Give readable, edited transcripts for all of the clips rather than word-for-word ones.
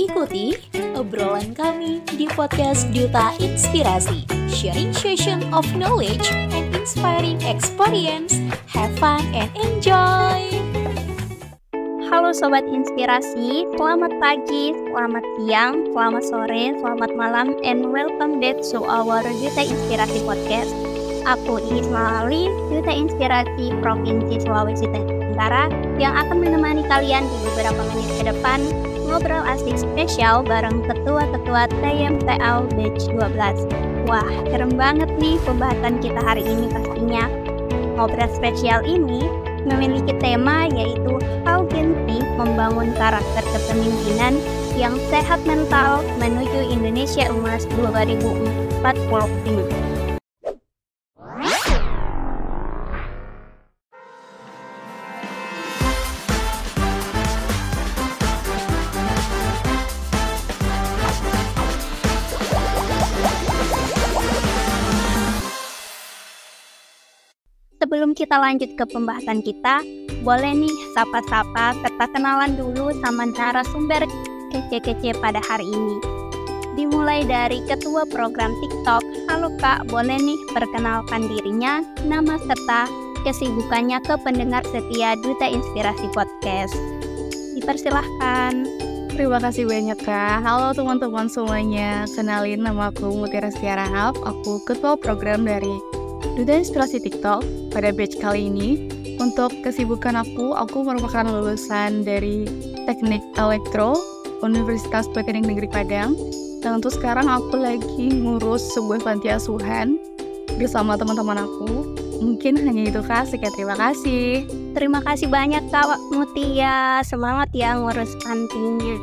Ikuti obrolan kami di podcast Duta Inspirasi, sharing session of knowledge and inspiring experience. Have fun and enjoy! Halo Sobat Inspirasi, selamat pagi, selamat siang, selamat sore, selamat malam, and welcome back to our Duta Inspirasi Podcast. Aku Isma Ali, Duta Inspirasi Provinsi Sulawesi Tenggara, yang akan menemani kalian di beberapa menit ke depan ngobrol asik spesial bareng ketua-ketua TMPL Batch 12. Wah, keren banget nih pembahasan kita hari ini pastinya. Ngobrol spesial ini memiliki tema yaitu How Gen Z membangun karakter kepemimpinan yang sehat mental menuju Indonesia Emas 2045. Sebelum kita lanjut ke pembahasan kita, boleh nih sapa-sapa serta kenalan dulu sama narasumber kece-kece pada hari ini. Dimulai dari Ketua Program TikTok. Halo Kak, boleh nih perkenalkan dirinya, nama serta kesibukannya ke pendengar setia Duta Inspirasi Podcast. Dipersilahkan. Terima kasih banyak Kak. Halo teman-teman semuanya. Kenalin, nama aku Mutiara Setiarahap. Aku Ketua Program dari Duta Inspirasi TikTok pada batch kali ini. Untuk kesibukan aku merupakan lulusan dari Teknik Elektro Universitas Politeknik Negeri Padang. Dan untuk sekarang aku lagi ngurus sebuah panti asuhan bersama teman-teman aku. Mungkin hanya itu Kak, sekian terima kasih. Terima kasih banyak Kak Mutia, semangat ya ngurus pantinya.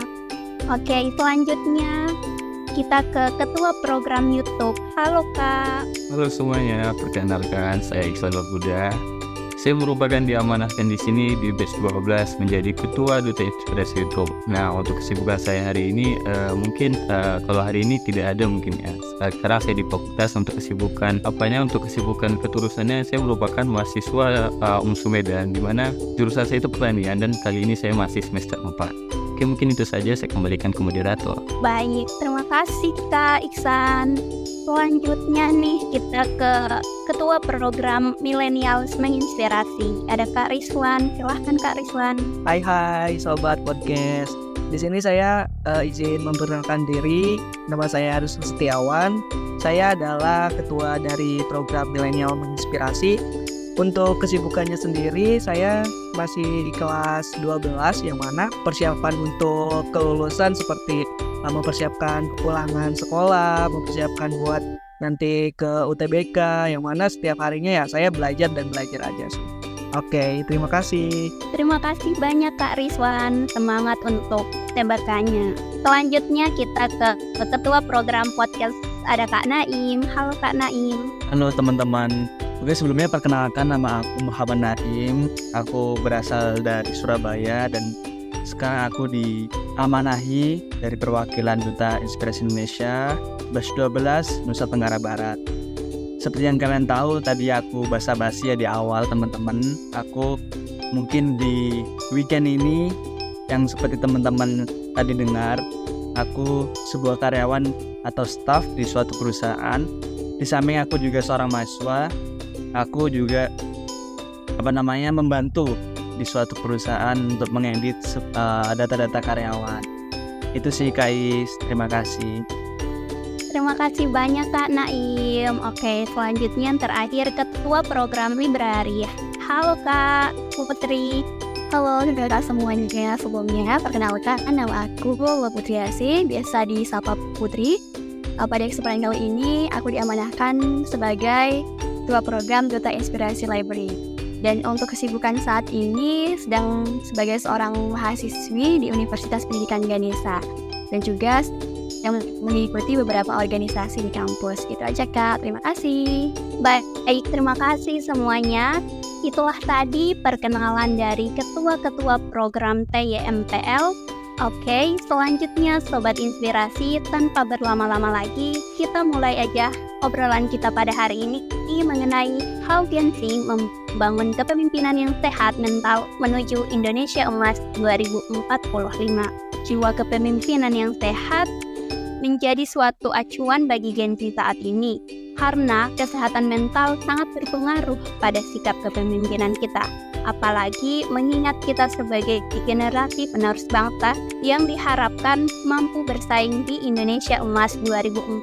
Oke, selanjutnya kita ke Ketua Program YouTube. Halo Kak. Halo semuanya, perkenalkan saya Iksan Warbuda. Saya merupakan diamanahkan di sini di batch 12 menjadi Ketua Duta Inspirasi YouTube. Nah, untuk kesibukan saya hari ini mungkin kalau hari ini tidak ada mungkin ya. Sekarang saya di fakultas untuk kesibukan untuk kesibukan keterusannya saya merupakan mahasiswa UMSU Medan, di mana jurusan saya itu pertanian dan kali ini saya masih semester 4. Oke, mungkin itu saja, saya kembalikan ke moderator. Baik, terima kasih Kak Iksan. Selanjutnya nih kita ke Ketua Program Millennials Menginspirasi. Ada Kak Rizwan, silahkan Kak Rizwan. Hai Sobat Podcast. Di sini saya izin memperkenalkan diri. Nama saya Arus Setiawan. Saya adalah ketua dari Program Millennial Menginspirasi. Untuk kesibukannya sendiri, saya masih di kelas 12, yang mana persiapan untuk kelulusan seperti mempersiapkan kepulangan sekolah, mempersiapkan buat nanti ke UTBK, yang mana setiap harinya ya saya belajar aja sih. Oke, terima kasih. Terima kasih banyak Kak Rizwan, semangat untuk tembakannya. Selanjutnya kita ke Ketua Program Podcast, ada Kak Naim. Halo Kak Naim. Halo teman-teman. Oke, sebelumnya perkenalkan, nama aku Muhammad Naim. Aku berasal dari Surabaya dan sekarang aku diamanahi dari perwakilan Duta Inspirasi Indonesia batch 12 Nusa Tenggara Barat. Seperti yang kalian tahu, tadi aku basa-basi ya di awal teman-teman. Aku mungkin di weekend ini yang seperti teman-teman tadi dengar, aku sebuah karyawan atau staff di suatu perusahaan. Di samping aku juga seorang mahasiswa, aku juga membantu di suatu perusahaan untuk mengedit data-data karyawan. Itu sih Kak Is, terima kasih. Terima kasih banyak Kak Naim. Oke, selanjutnya yang terakhir Ketua Program Librari. Halo Kak Putri. Halo Kak semuanya. Sebelumnya perkenalkan, nama aku Putriasi, biasa disapa Putri. Pada kesempatan kali ini aku diamanahkan sebagai Ketua Program Duta Inspirasi Library. Dan untuk kesibukan saat ini sedang sebagai seorang mahasiswi di Universitas Pendidikan Ganesha. Dan juga yang mengikuti beberapa organisasi di kampus. Itu aja Kak, terima kasih. Baik, terima kasih semuanya. Itulah tadi perkenalan dari ketua-ketua program TYMPL Oke, selanjutnya Sobat Inspirasi, tanpa berlama-lama lagi, kita mulai aja obrolan kita pada hari ini mengenai how Gen Z membangun kepemimpinan yang sehat mental menuju Indonesia Emas 2045. Jiwa kepemimpinan yang sehat menjadi suatu acuan bagi Gen Z saat ini, karena kesehatan mental sangat berpengaruh pada sikap kepemimpinan kita. Apalagi mengingat kita sebagai generasi penerus bangsa yang diharapkan mampu bersaing di Indonesia Emas 2045.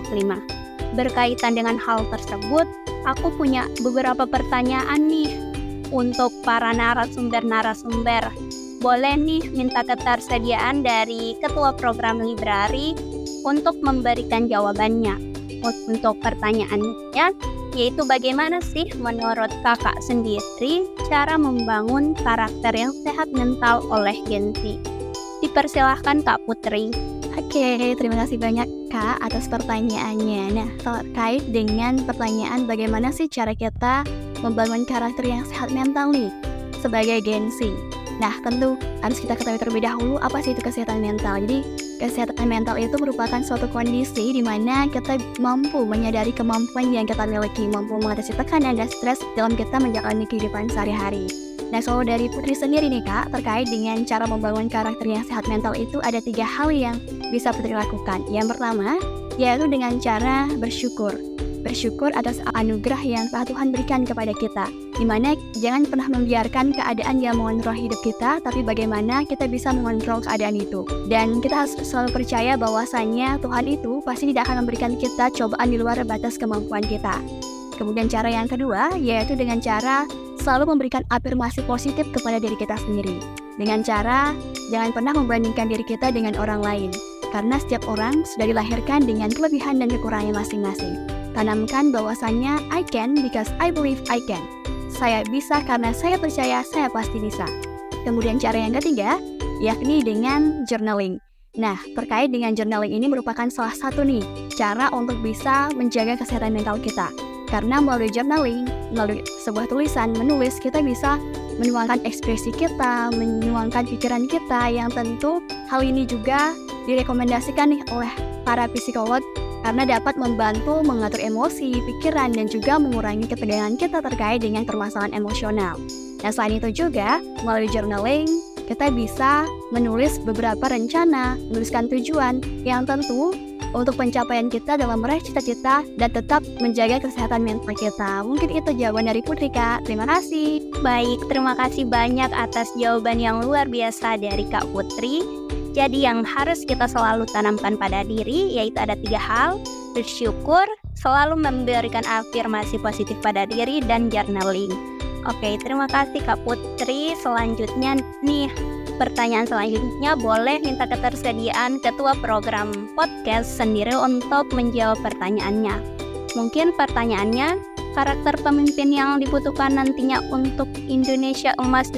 Berkaitan dengan hal tersebut, aku punya beberapa pertanyaan nih untuk para narasumber. Boleh nih minta ketersediaan dari Ketua Program Library untuk memberikan jawabannya. Untuk pertanyaannya, yaitu bagaimana sih menurut kakak sendiri cara membangun karakter yang sehat mental oleh Gen Z? Dipersilahkan Kak Putri. Oke, terima kasih banyak Kak atas pertanyaannya. Nah, terkait dengan pertanyaan bagaimana sih cara kita membangun karakter yang sehat mental nih sebagai Gen Z. Nah, tentu harus kita ketahui terlebih dahulu apa sih itu kesehatan mental. Jadi, kesehatan mental itu merupakan suatu kondisi di mana kita mampu menyadari kemampuan yang kita miliki, mampu mengatasi tekanan dan stres dalam kita menjalani kehidupan sehari-hari. Nah, kalau dari Putri sendiri nih Kak, terkait dengan cara membangun karakter yang sehat mental itu ada 3 hal yang bisa Putri lakukan. Yang pertama, yaitu dengan cara bersyukur. Bersyukur atas anugerah yang telah Tuhan berikan kepada kita, dimana jangan pernah membiarkan keadaan yang mengontrol hidup kita, tapi bagaimana kita bisa mengontrol keadaan itu. Dan kita harus selalu percaya bahwasannya Tuhan itu pasti tidak akan memberikan kita cobaan di luar batas kemampuan kita. Kemudian cara yang kedua, yaitu dengan cara selalu memberikan afirmasi positif kepada diri kita sendiri. Dengan cara jangan pernah membandingkan diri kita dengan orang lain, karena setiap orang sudah dilahirkan dengan kelebihan dan kekurangannya masing-masing. Tanamkan bahwasannya I can because I believe I can. Saya bisa karena saya percaya saya pasti bisa. Kemudian cara yang ketiga, yakni dengan journaling. Nah, terkait dengan journaling ini merupakan salah satu nih cara untuk bisa menjaga kesehatan mental kita. Karena melalui journaling, melalui sebuah tulisan, menulis, kita bisa menuangkan ekspresi kita, menuangkan pikiran kita, yang tentu hal ini juga direkomendasikan nih oleh para psikolog karena dapat membantu mengatur emosi, pikiran, dan juga mengurangi ketegangan kita terkait dengan permasalahan emosional. Nah, selain itu juga, melalui journaling, kita bisa menulis beberapa rencana, menuliskan tujuan yang tentu untuk pencapaian kita dalam meraih cita-cita dan tetap menjaga kesehatan mental kita. Mungkin itu jawaban dari Putri, Kak. Terima kasih. Baik, terima kasih banyak atas jawaban yang luar biasa dari Kak Putri. Jadi yang harus kita selalu tanamkan pada diri yaitu ada 3 hal: bersyukur, selalu memberikan afirmasi positif pada diri, dan journaling. Oke, terima kasih Kak Putri. Selanjutnya nih, pertanyaan selanjutnya boleh minta ketersediaan Ketua Program Podcast sendiri untuk menjawab pertanyaannya. Mungkin pertanyaannya, karakter pemimpin yang dibutuhkan nantinya untuk Indonesia Emas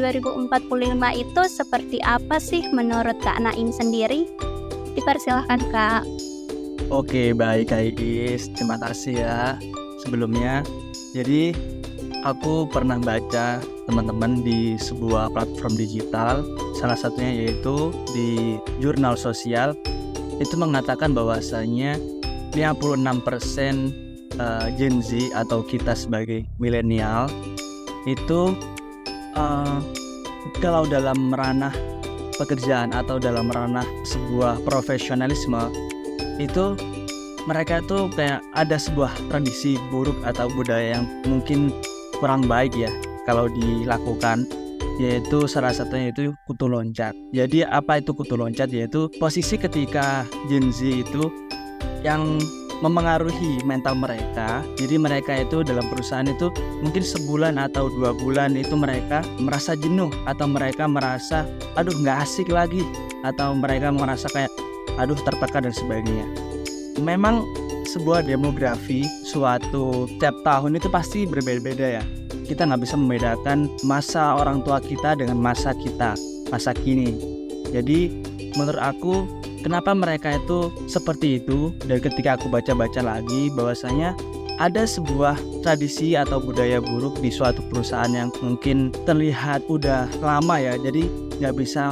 2045 itu seperti apa sih menurut Kak Naim sendiri? Dipersilahkan Kak. Oke, baik Kak Iis, terima kasih ya sebelumnya. Jadi aku pernah baca teman-teman di sebuah platform digital, salah satunya yaitu di jurnal sosial, itu mengatakan bahwasanya 56% Gen Z atau kita sebagai milenial itu kalau dalam ranah pekerjaan atau dalam ranah sebuah profesionalisme itu mereka tuh kayak ada sebuah tradisi buruk atau budaya yang mungkin kurang baik ya kalau dilakukan, yaitu salah satunya itu kutu loncat. Jadi apa itu kutu loncat? Yaitu posisi ketika Gen Z itu yang memengaruhi mental mereka. Jadi mereka itu dalam perusahaan itu mungkin sebulan atau 2 bulan itu mereka merasa jenuh, atau mereka merasa aduh nggak asik lagi, atau mereka merasa kayak aduh tertekan dan sebagainya. Memang sebuah demografi suatu tiap tahun itu pasti berbeda-beda ya. Kita nggak bisa membedakan masa orang tua kita dengan masa kita, masa kini. Jadi menurut aku kenapa mereka itu seperti itu, dan ketika aku baca-baca lagi bahwasanya ada sebuah tradisi atau budaya buruk di suatu perusahaan yang mungkin terlihat udah lama ya, jadi nggak bisa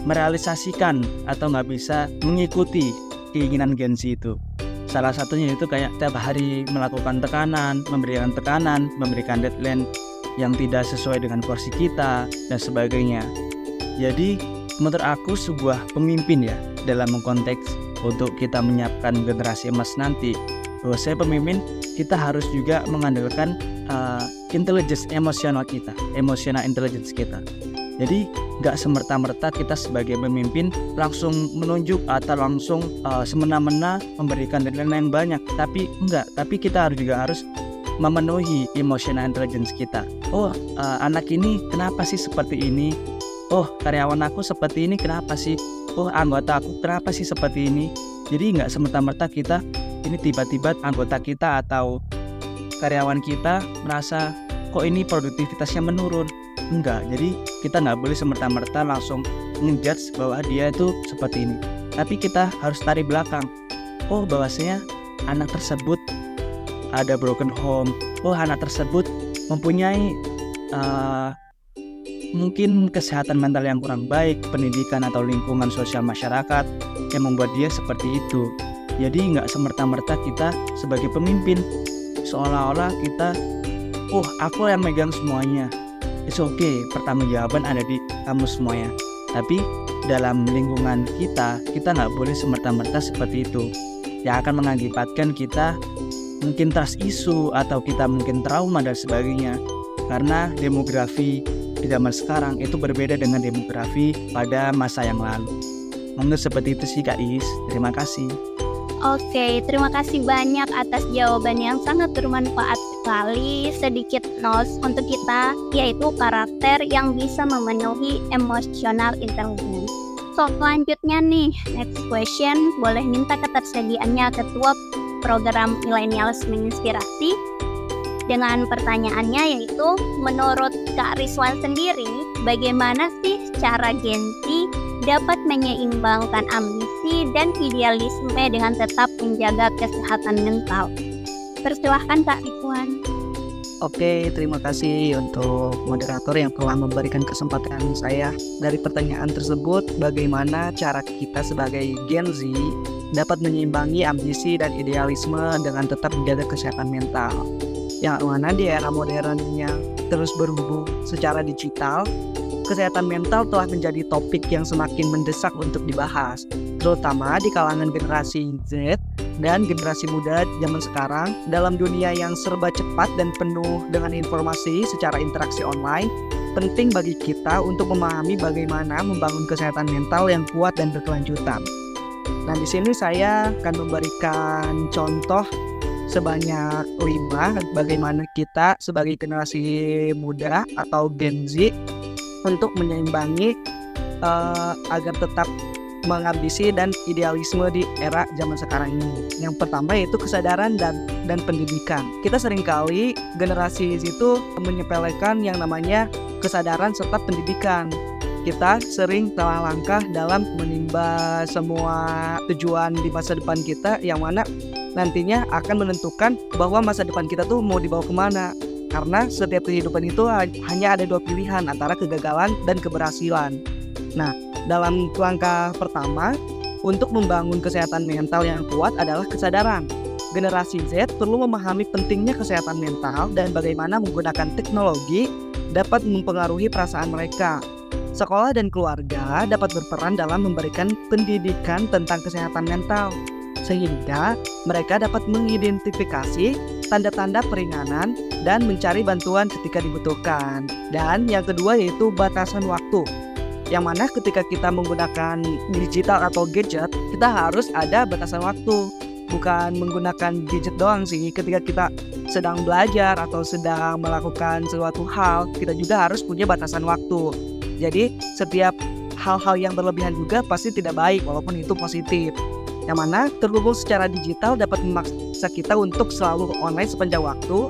merealisasikan atau nggak bisa mengikuti keinginan Gen Z itu. Salah satunya itu kayak tiap hari melakukan tekanan, memberikan deadline yang tidak sesuai dengan porsi kita dan sebagainya. Jadi menurut aku sebuah pemimpin ya dalam konteks untuk kita menyiapkan generasi emas nanti, bahwa saya pemimpin kita harus juga mengandalkan intelligence emosional kita, emotional intelligence kita. Jadi nggak semerta-merta kita sebagai pemimpin langsung menunjuk atau langsung semena-mena memberikan deadline yang banyak, tapi kita harus memenuhi emotional intelligence kita. Anak ini kenapa sih seperti ini? Karyawan aku seperti ini kenapa sih? Anggota aku kenapa sih seperti ini? Jadi nggak semerta-merta kita ini tiba-tiba anggota kita atau karyawan kita merasa kok ini produktivitasnya menurun. Enggak, jadi kita nggak boleh semerta-merta langsung ngejudge bahwa dia itu seperti ini. Tapi kita harus tarik belakang. Bahwasanya anak tersebut ada broken home. Anak tersebut mempunyai mungkin kesehatan mental yang kurang baik, pendidikan atau lingkungan sosial masyarakat yang membuat dia seperti itu. Jadi nggak semerta-merta kita sebagai pemimpin seolah-olah kita, aku yang megang semuanya. It's okay, pertanggungjawaban ada di kamu semuanya. Tapi dalam lingkungan kita nggak boleh semerta-merta seperti itu. Yang akan mengakibatkan kita mungkin trust issue atau kita mungkin trauma dan sebagainya. Karena demografi di zaman sekarang itu berbeda dengan demografi pada masa yang lalu. Menurut seperti itu sih Kak Is. Terima kasih. Oke, terima kasih banyak atas jawaban yang sangat bermanfaat sekali. Sedikit notes untuk kita, yaitu karakter yang bisa memenuhi emotional intelligence. So, selanjutnya nih, next question, boleh minta ketersediaannya Ketua Program Millennials Menginspirasi dengan pertanyaannya, yaitu menurut Kak Rizwan sendiri, bagaimana sih cara Gen Z dapat menyeimbangkan ambisi dan idealisme dengan tetap menjaga kesehatan mental? Persilahkan Kak Rizwan. Oke, terima kasih untuk moderator yang telah memberikan kesempatan saya. Dari pertanyaan tersebut, bagaimana cara kita sebagai Gen Z dapat menyeimbangi ambisi dan idealisme dengan tetap menjaga kesehatan mental? Yang mana di era modern yang terus berhubung secara digital, kesehatan mental telah menjadi topik yang semakin mendesak untuk dibahas, terutama di kalangan generasi Z dan generasi muda zaman sekarang. Dalam dunia yang serba cepat dan penuh dengan informasi secara interaksi online, penting bagi kita untuk memahami bagaimana membangun kesehatan mental yang kuat dan berkelanjutan. Nah, di sini saya akan memberikan contoh sebanyak 5 bagaimana kita sebagai generasi muda atau Gen Z untuk menyeimbangi agar tetap mengambisi dan idealisme di era zaman sekarang ini. Yang pertama yaitu kesadaran dan pendidikan. Kita seringkali generasi itu menyepelekan yang namanya kesadaran serta pendidikan. Kita sering salah langkah dalam menimba semua tujuan di masa depan kita, yang mana nantinya akan menentukan bahwa masa depan kita tuh mau dibawa kemana. Karena setiap kehidupan itu hanya ada 2 pilihan, antara kegagalan dan keberhasilan. Nah, dalam langkah pertama untuk membangun kesehatan mental yang kuat adalah kesadaran. Generasi Z perlu memahami pentingnya kesehatan mental dan bagaimana menggunakan teknologi dapat mempengaruhi perasaan mereka. Sekolah dan keluarga dapat berperan dalam memberikan pendidikan tentang kesehatan mental, sehingga mereka dapat mengidentifikasi tanda-tanda peringanan dan mencari bantuan ketika dibutuhkan. Dan yang kedua yaitu batasan waktu, yang mana ketika kita menggunakan digital atau gadget, kita harus ada batasan waktu. Bukan menggunakan gadget doang sih, ketika kita sedang belajar atau sedang melakukan suatu hal, kita juga harus punya batasan waktu. Jadi setiap hal-hal yang berlebihan juga pasti tidak baik, walaupun itu positif. Yang mana terhubung secara digital dapat memaksa kita untuk selalu online sepanjang waktu,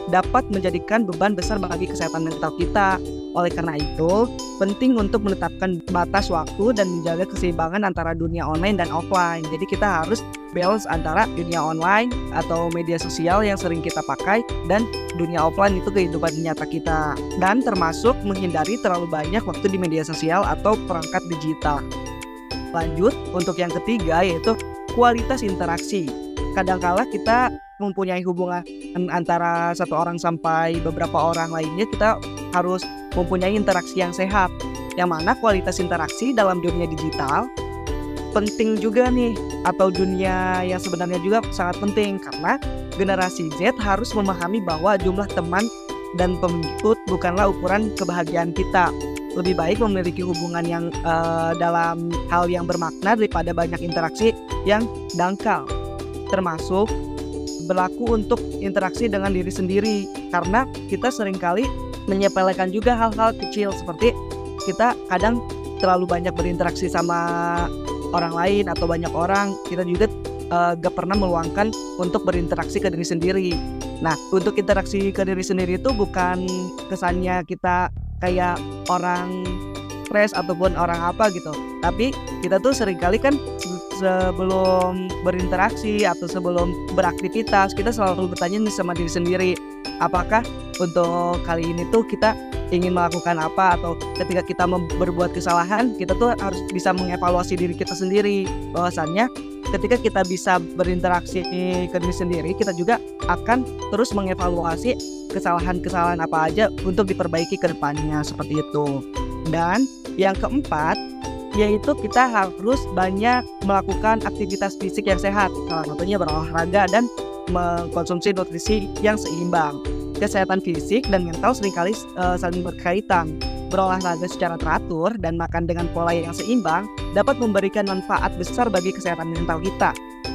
dapat menjadikan beban besar bagi kesehatan mental kita. Oleh karena itu, penting untuk menetapkan batas waktu dan menjaga keseimbangan antara dunia online dan offline. Jadi kita harus balance antara dunia online atau media sosial yang sering kita pakai dan dunia offline itu kehidupan nyata kita. Dan termasuk menghindari terlalu banyak waktu di media sosial atau perangkat digital. Lanjut, untuk yang ketiga yaitu kualitas interaksi. Kadangkala kita mempunyai hubungan antara satu orang sampai beberapa orang lainnya, kita harus mempunyai interaksi yang sehat. Yang mana kualitas interaksi dalam dunia digital penting juga nih, atau dunia yang sebenarnya juga sangat penting, karena generasi Z harus memahami bahwa jumlah teman dan pengikut bukanlah ukuran kebahagiaan kita. Lebih baik memiliki hubungan yang dalam hal yang bermakna daripada banyak interaksi yang dangkal. Termasuk berlaku untuk interaksi dengan diri sendiri, karena kita seringkali menyepelekan juga hal-hal kecil, seperti kita kadang terlalu banyak berinteraksi sama orang lain atau banyak orang, kita juga gak pernah meluangkan untuk berinteraksi ke diri sendiri. Nah, untuk interaksi ke diri sendiri itu bukan kesannya kita kayak orang stres ataupun orang apa gitu, tapi kita tuh seringkali kan sebelum berinteraksi atau sebelum beraktivitas, kita selalu bertanya nih sama diri sendiri, apakah untuk kali ini tuh kita ingin melakukan apa, atau ketika kita berbuat kesalahan, kita tuh harus bisa mengevaluasi diri kita sendiri. Bahwasannya ketika kita bisa berinteraksi ke diri sendiri, kita juga akan terus mengevaluasi kesalahan-kesalahan apa aja untuk diperbaiki ke depannya, seperti itu. Dan yang keempat, yaitu kita harus banyak melakukan aktivitas fisik yang sehat, salah satunya berolahraga dan mengkonsumsi nutrisi yang seimbang. Kesehatan fisik dan mental seringkali saling berkaitan. Berolahraga secara teratur dan makan dengan pola yang seimbang dapat memberikan manfaat besar bagi kesehatan mental kita,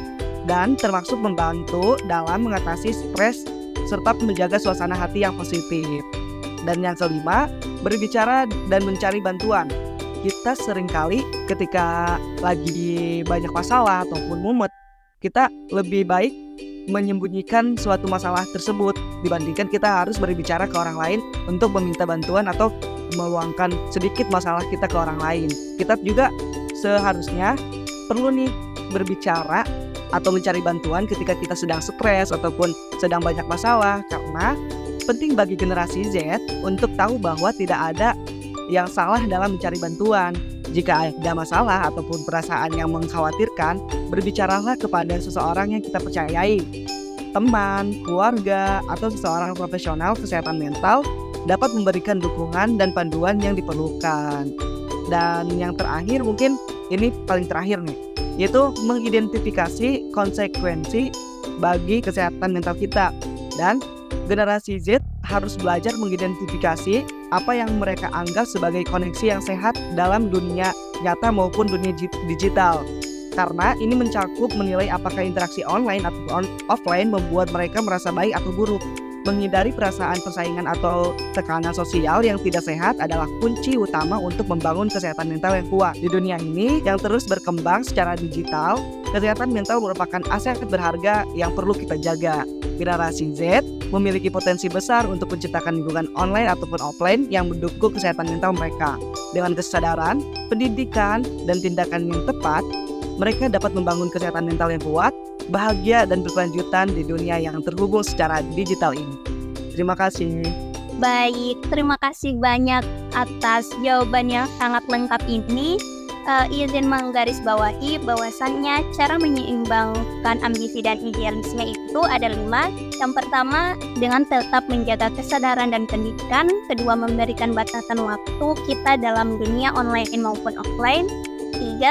dan termasuk membantu dalam mengatasi stres serta menjaga suasana hati yang positif. Dan yang kelima, berbicara dan mencari bantuan. Kita seringkali ketika lagi banyak masalah ataupun mumet, kita lebih baik menyembunyikan suatu masalah tersebut dibandingkan kita harus berbicara ke orang lain untuk meminta bantuan atau meluangkan sedikit masalah kita ke orang lain. Kita juga seharusnya perlu nih berbicara atau mencari bantuan ketika kita sedang stres ataupun sedang banyak masalah, karena penting bagi generasi Z untuk tahu bahwa tidak ada yang salah dalam mencari bantuan. Jika ada masalah ataupun perasaan yang mengkhawatirkan, berbicaralah kepada seseorang yang kita percayai. Teman, keluarga, atau seseorang profesional kesehatan mental dapat memberikan dukungan dan panduan yang diperlukan. Dan yang terakhir, mungkin ini paling terakhir nih, yaitu mengidentifikasi konsekuensi bagi kesehatan mental kita. Dan generasi Z harus belajar mengidentifikasi apa yang mereka anggap sebagai koneksi yang sehat dalam dunia nyata maupun dunia digital. Karena ini mencakup menilai apakah interaksi online atau offline membuat mereka merasa baik atau buruk. Menghindari perasaan persaingan atau tekanan sosial yang tidak sehat adalah kunci utama untuk membangun kesehatan mental yang kuat. Di dunia ini yang terus berkembang secara digital, kesehatan mental merupakan aset berharga yang perlu kita jaga. Generasi Z memiliki potensi besar untuk menciptakan lingkungan online ataupun offline yang mendukung kesehatan mental mereka. Dengan kesadaran, pendidikan, dan tindakan yang tepat, mereka dapat membangun kesehatan mental yang kuat, bahagia, dan berkelanjutan di dunia yang terhubung secara digital ini. Terima kasih. Baik, terima kasih banyak atas jawaban yang sangat lengkap ini. Izin menggarisbawahi bahwasannya cara menyeimbangkan ambisi dan idealisme itu ada 5. Yang pertama, dengan tetap menjaga kesadaran dan pendidikan. Kedua, memberikan batasan waktu kita dalam dunia online maupun offline. 3,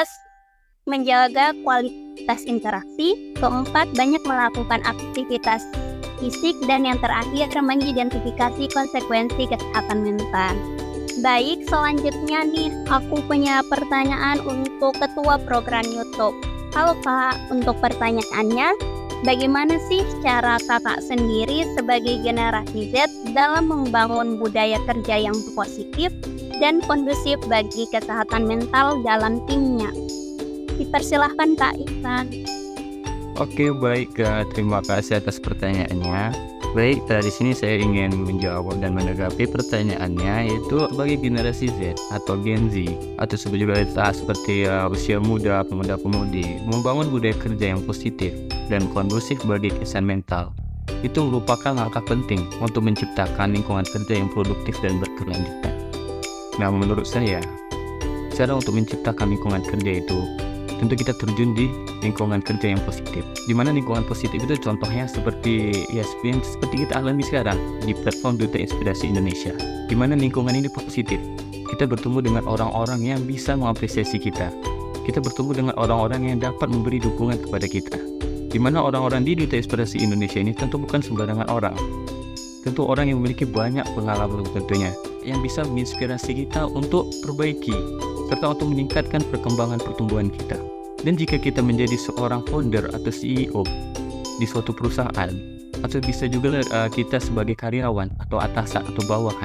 menjaga kualitas interaksi. Keempat, banyak melakukan aktivitas fisik. Dan yang terakhir, mengidentifikasi konsekuensi kesehatan mental. Baik, selanjutnya nih, aku punya pertanyaan untuk ketua program YouTube. Halo Kak, untuk pertanyaannya, bagaimana sih cara kakak sendiri sebagai generasi Z dalam membangun budaya kerja yang positif dan kondusif bagi kesehatan mental dalam timnya? Dipersilahkan Kak Iksan. Oke, baik Kak, terima kasih atas pertanyaannya. Baik, di sini saya ingin menjawab dan menanggapi pertanyaannya, yaitu bagi generasi Z atau Gen Z atau juga seperti usia muda, pemuda-pemudi, membangun budaya kerja yang positif dan kondusif bagi kesehatan mental itu merupakan langkah penting untuk menciptakan lingkungan kerja yang produktif dan berkelanjutan. Nah, menurut saya, cara untuk menciptakan lingkungan kerja itu tentu kita terjun di lingkungan kerja yang positif. Di mana lingkungan positif itu contohnya seperti seperti kita alami sekarang di platform Duta Inspirasi Indonesia. Di mana lingkungan ini positif. Kita bertemu dengan orang-orang yang bisa mengapresiasi kita. Kita bertemu dengan orang-orang yang dapat memberi dukungan kepada kita. Di mana orang-orang di Duta Inspirasi Indonesia ini tentu bukan sembarangan orang. Tentu orang yang memiliki banyak pengalaman tentunya yang bisa menginspirasi kita untuk perbaiki serta untuk meningkatkan perkembangan pertumbuhan kita. Dan jika kita menjadi seorang founder atau CEO di suatu perusahaan, atau bisa juga kita sebagai karyawan atau atasan atau bawahan,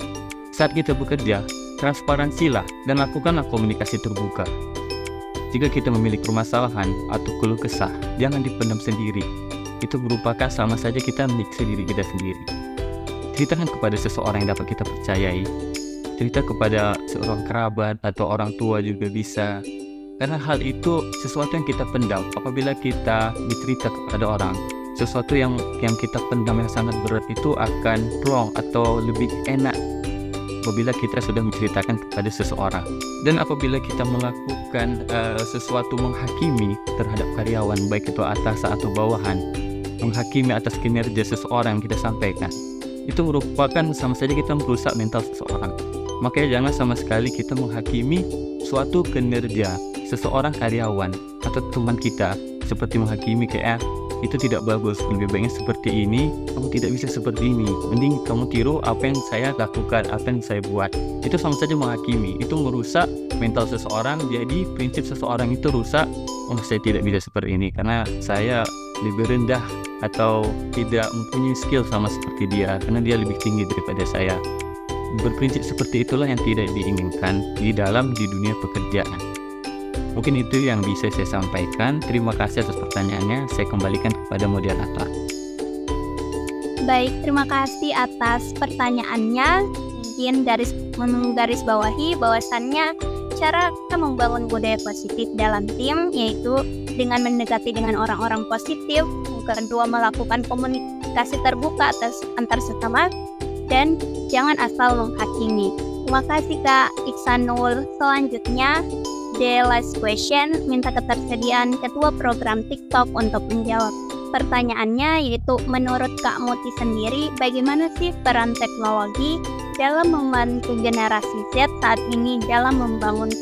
saat kita bekerja, transparansilah dan lakukanlah komunikasi terbuka. Jika kita memiliki permasalahan atau keluh kesah, jangan dipendam sendiri. Itu merupakan sama saja kita menyiksa diri kita sendiri. Ceritakan kepada seseorang yang dapat kita percayai. Cerita kepada seorang kerabat atau orang tua juga bisa. Karena hal itu sesuatu yang kita pendam. Apabila kita bercerita kepada orang, sesuatu yang kita pendam yang sangat berat itu akan plong atau lebih enak apabila kita sudah menceritakan kepada seseorang. Dan apabila kita melakukan sesuatu menghakimi terhadap karyawan, baik itu atasan atau bawahan, menghakimi atas kinerja seseorang yang kita sampaikan, itu merupakan sama saja kita merusak mental seseorang. Makanya jangan sama sekali kita menghakimi suatu kinerja seseorang karyawan atau teman kita seperti menghakimi kayak itu tidak bagus, lebih baiknya seperti ini, kamu tidak bisa seperti ini, mending kamu tiru apa yang saya lakukan, apa yang saya buat. Itu sama saja menghakimi, itu merusak mental seseorang. Jadi prinsip seseorang itu rusak, saya tidak bisa seperti ini karena saya lebih rendah atau tidak mempunyai skill sama seperti dia karena dia lebih tinggi daripada saya. Berprinsip seperti itulah yang tidak diinginkan di dunia pekerjaan. Mungkin itu yang bisa saya sampaikan. Terima kasih atas pertanyaannya. Saya kembalikan kepada moderator. Baik, terima kasih atas pertanyaannya. Mungkin menggaris bawahi bahwasannya cara kita membangun budaya positif dalam tim yaitu dengan mendekati dengan orang-orang positif, kedua melakukan komunikasi terbuka antar sesama, dan jangan asal menghakimi. Terima kasih Kak Iksanul. Selanjutnya, the last question, minta ketersediaan ketua program TikTok untuk menjawab pertanyaannya, yaitu menurut Kak Muti sendiri, bagaimana sih peran teknologi dalam membantu generasi Z saat ini dalam membangun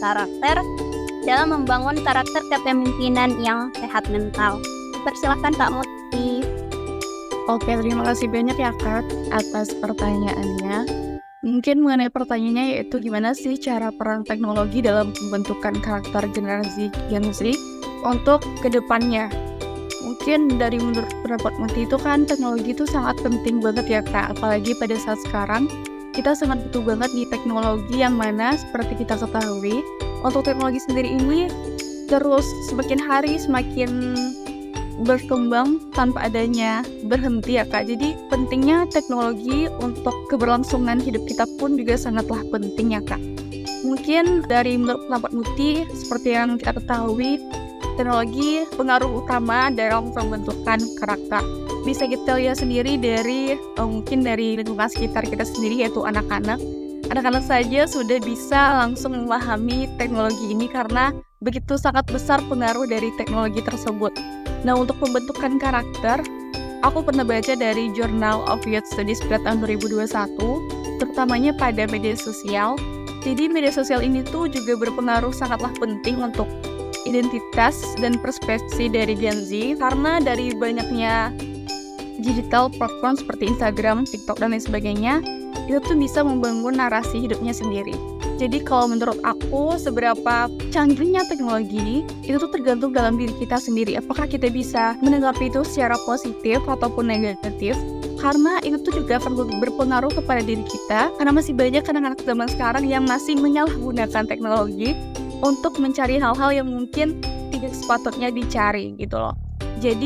karakter kepemimpinan yang sehat mental? Persilakan Kak Muti. Oke, terima kasih banyak ya Kak atas pertanyaannya. Mungkin mengenai pertanyaannya yaitu gimana sih cara peran teknologi dalam pembentukan karakter generasi Gen Z untuk kedepannya. Mungkin dari menurut pendapat Muti itu kan teknologi itu sangat penting banget ya Kak, apalagi pada saat sekarang kita sangat butuh banget di teknologi yang mana seperti kita ketahui untuk teknologi sendiri ini terus semakin hari semakin berkembang tanpa adanya berhenti ya Kak. Jadi pentingnya teknologi untuk keberlangsungan hidup kita pun juga sangatlah penting ya Kak. Mungkin dari menurut pendapat Muti, seperti yang kita ketahui, teknologi pengaruh utama dalam pembentukan karakter. Bisa kita lihat sendiri dari mungkin dari lingkungan sekitar kita sendiri, yaitu anak-anak. Anak-anak saja sudah bisa langsung memahami teknologi ini karena begitu sangat besar pengaruh dari teknologi tersebut. Nah, untuk pembentukan karakter, aku pernah baca dari Journal of Youth Studies pada tahun 2021, terutamanya pada media sosial. Jadi media sosial ini tuh juga berpengaruh sangatlah penting untuk identitas dan perspektif dari Gen Z, karena dari banyaknya digital platform seperti Instagram, TikTok, dan lain sebagainya, itu tuh bisa membangun narasi hidupnya sendiri. Jadi kalau menurut aku, seberapa canggihnya teknologi itu tuh tergantung dalam diri kita sendiri. Apakah kita bisa menanggapi itu secara positif ataupun negatif? Karena itu tuh juga akan berpengaruh kepada diri kita. Karena masih banyak anak-anak zaman sekarang yang masih menyalahgunakan teknologi untuk mencari hal-hal yang mungkin tidak sepatutnya dicari gitu loh. Jadi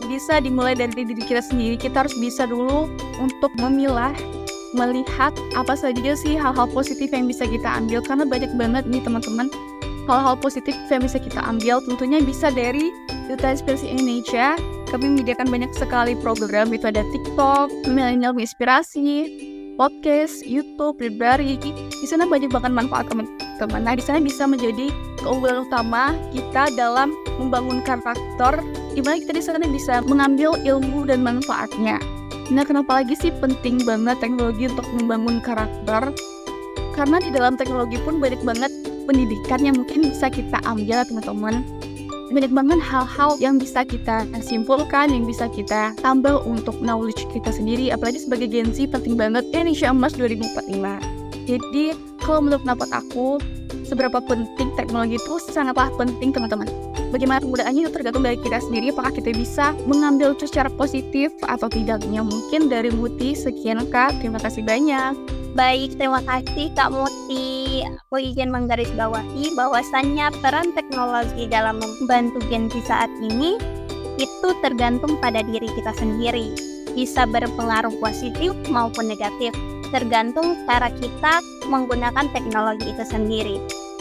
bisa dimulai dari diri kita sendiri. Kita harus bisa dulu untuk memilah, melihat apa saja sih hal-hal positif yang bisa kita ambil, karena banyak banget nih teman-teman hal-hal positif yang bisa kita ambil. Tentunya bisa dari Duta Inspirasi Indonesia. Kami menyediakan banyak sekali program, itu ada TikTok, Milenial Inspirasi, podcast, YouTube, library. Di sana banyak banget manfaat teman-teman. Nah, di sana bisa menjadi keunggulan utama kita dalam membangun karakter, di mana kita di sana bisa mengambil ilmu dan manfaatnya. Nah, kenapa lagi sih penting banget teknologi untuk membangun karakter? Karena di dalam teknologi pun banyak banget pendidikan yang mungkin bisa kita ambil, teman-teman. Banyak banget hal-hal yang bisa kita simpulkan, yang bisa kita tambah untuk knowledge kita sendiri. Apalagi sebagai Gen Z, penting banget Indonesia Emas 2045. Jadi, kalau menurut pendapat aku, seberapa penting teknologi itu sangatlah penting, teman-teman. Bagaimana penggunaannya itu tergantung dari kita sendiri, apakah kita bisa mengambil itu secara positif atau tidaknya. Mungkin dari Muti, sekian Kak, terima kasih banyak. Baik, terima kasih Kak Muti. Aku ingin menggarisbawahi bahwasannya peran teknologi dalam membantu Gen Z saat ini itu tergantung pada diri kita sendiri. Bisa berpengaruh positif maupun negatif, tergantung cara kita menggunakan teknologi itu sendiri.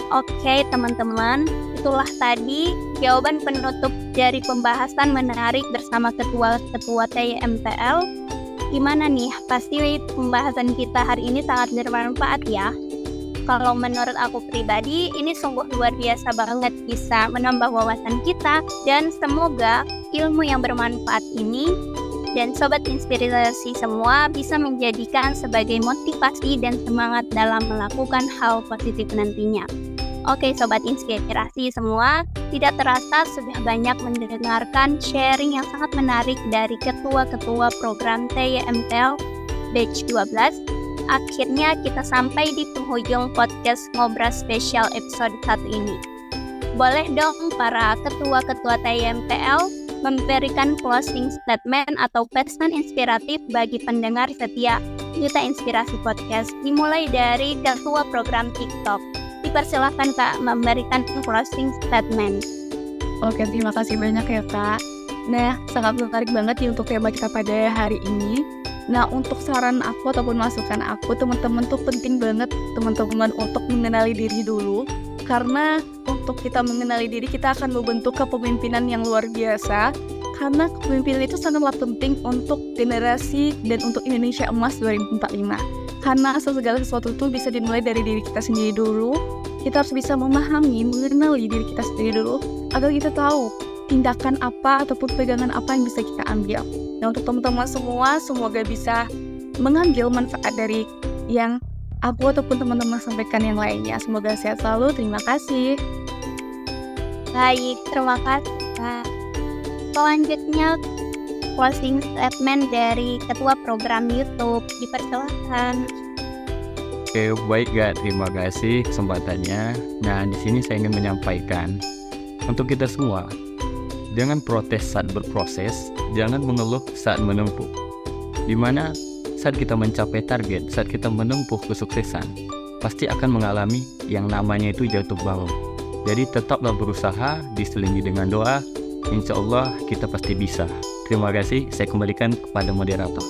Oke teman-teman, itulah tadi jawaban penutup dari pembahasan menarik bersama ketua-ketua TYMPL. Gimana nih? Pasti pembahasan kita hari ini sangat bermanfaat ya. Kalau menurut aku pribadi, ini sungguh luar biasa banget, bisa menambah wawasan kita, dan semoga ilmu yang bermanfaat ini dan Sobat Inspirasi semua bisa menjadikan sebagai motivasi dan semangat dalam melakukan hal positif nantinya. Oke Sobat Inspirasi semua, tidak terasa sudah banyak mendengarkan sharing yang sangat menarik dari ketua-ketua program TYMPL Batch 12. Akhirnya kita sampai di penghujung podcast Ngobrol spesial episode 1 ini. Boleh dong para ketua-ketua TYMPL memberikan closing statement atau pesan inspiratif bagi pendengar setia Duta Inspirasi Podcast, dimulai dari ketua program TikTok. Dipersilahkan Kak memberikan closing statement. Oke, terima kasih banyak ya Kak. Nah, sangat menarik banget nih untuk tema kita pada hari ini. Nah, untuk saran aku ataupun masukan aku, teman-teman tuh penting banget teman-teman untuk mengenali diri dulu. Karena untuk kita mengenali diri, kita akan membentuk kepemimpinan yang luar biasa. Karena kepemimpinan itu sangatlah penting untuk generasi dan untuk Indonesia Emas 2045. Karena segala sesuatu itu bisa dimulai dari diri kita sendiri dulu. Kita harus bisa memahami, mengenali diri kita sendiri dulu, agar kita tahu tindakan apa ataupun pegangan apa yang bisa kita ambil. Nah, untuk teman-teman semua, semoga bisa mengambil manfaat dari yang aku ataupun teman-teman sampaikan yang lainnya. Semoga sehat selalu. Terima kasih. Baik, terima kasih Kak. Selanjutnya closing statement dari ketua program YouTube, dipersilakan. Oke, baik Kak, terima kasih kesempatannya. Nah, di sini saya ingin menyampaikan untuk kita semua, jangan protes saat berproses, jangan mengeluh saat menempuh. Dimana saat kita mencapai target, saat kita menempuh kesuksesan, pasti akan mengalami yang namanya itu jatuh bangun. Jadi tetaplah berusaha, diselingi dengan doa, insya Allah kita pasti bisa. Terima kasih, saya kembalikan kepada moderator.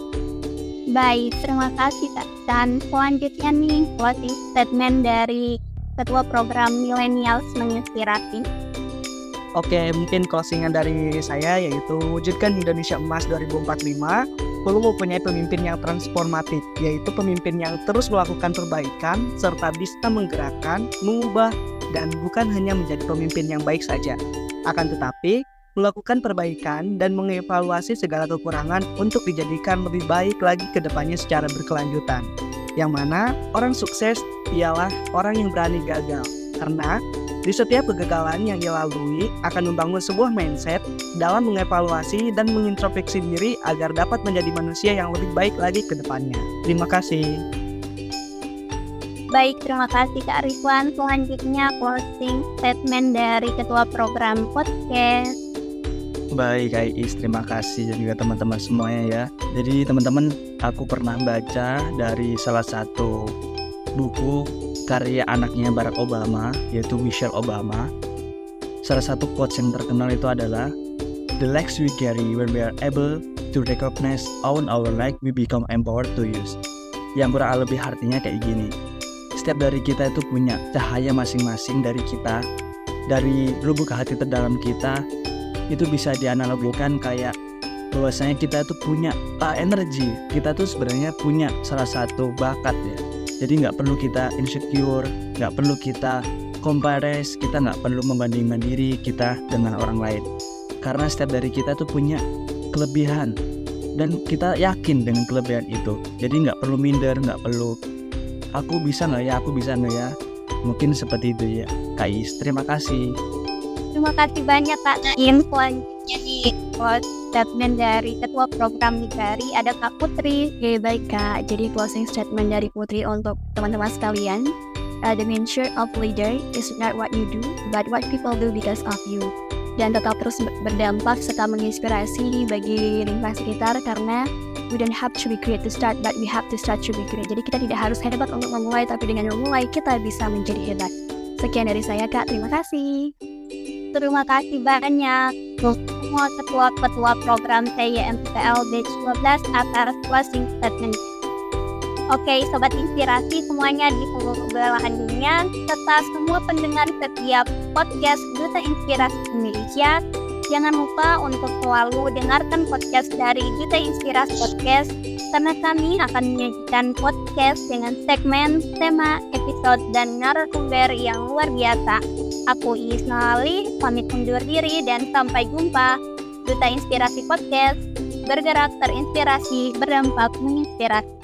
Baik, terima kasih Kak. Dan selanjutnya nih, closing statement dari ketua program Millennials Menginspirasi. Oke, mungkin closingan dari saya yaitu wujudkan Indonesia Emas 2045 perlu mempunyai pemimpin yang transformatif, yaitu pemimpin yang terus melakukan perbaikan serta bisa menggerakkan, mengubah, dan bukan hanya menjadi pemimpin yang baik saja. Akan tetapi, melakukan perbaikan dan mengevaluasi segala kekurangan untuk dijadikan lebih baik lagi ke depannya secara berkelanjutan. Yang mana orang sukses ialah orang yang berani gagal. Karena di setiap kegagalan yang dilalui akan membangun sebuah mindset dalam mengevaluasi dan mengintrospeksi diri agar dapat menjadi manusia yang lebih baik lagi ke depannya. Terima kasih. Baik, terima kasih Kak Rizwan. Selanjutnya closing statement dari ketua program podcast. Baik, Kak Iis, terima kasih dan juga teman-teman semuanya ya. Jadi teman-teman, aku pernah baca dari salah satu buku karya anaknya Barack Obama, yaitu Michelle Obama. Salah satu quotes yang terkenal itu adalah, the legs we carry when we are able to recognize our leg, we become empowered to use. Yang kurang lebih artinya kayak gini. Setiap dari kita itu punya cahaya masing-masing dari kita, dari lubuk hati terdalam kita. Itu bisa dianalogikan kayak bahwasanya kita itu punya energi. Kita tuh sebenarnya punya salah satu bakat ya. Jadi nggak perlu kita insecure, nggak perlu kita comparison, kita nggak perlu membandingkan diri kita dengan orang lain. Karena setiap dari kita tuh punya kelebihan dan kita yakin dengan kelebihan itu. Jadi nggak perlu minder, nggak perlu aku bisa nggak ya. Mungkin seperti itu ya Kak Is. Terima kasih. Terima kasih banyak Kak Naim. Selanjutnya nih statement dari ketua program Nigari ada Kak Putri. Oke, baik Kak. Jadi closing statement dari Putri untuk teman-teman sekalian. The main shirt of leader is not what you do, but what people do because of you. Dan tetap terus berdampak serta menginspirasi bagi lingkungan sekitar, karena we don't have to be great to start, but we have to start to be great. Jadi kita tidak harus hebat untuk memulai, tapi dengan memulai kita bisa menjadi hebat. Sekian dari saya Kak, terima kasih. Terima kasih banyak untuk semua ketua-ketua program TYMPL Batch 12 atas closing statement. Oke, Sobat Inspirasi semuanya di seluruh belahan dunia, serta semua pendengar setiap podcast Duta Inspirasi Indonesia, jangan lupa untuk selalu dengarkan podcast dari Duta Inspirasi Podcast, karena kami akan menyajikan podcast dengan segmen, tema, episode, dan narasumber yang luar biasa. Aku Iis Nalali, pamit undur diri dan sampai jumpa. Duta Inspirasi Podcast, bergerak terinspirasi, berdampak menginspirasi.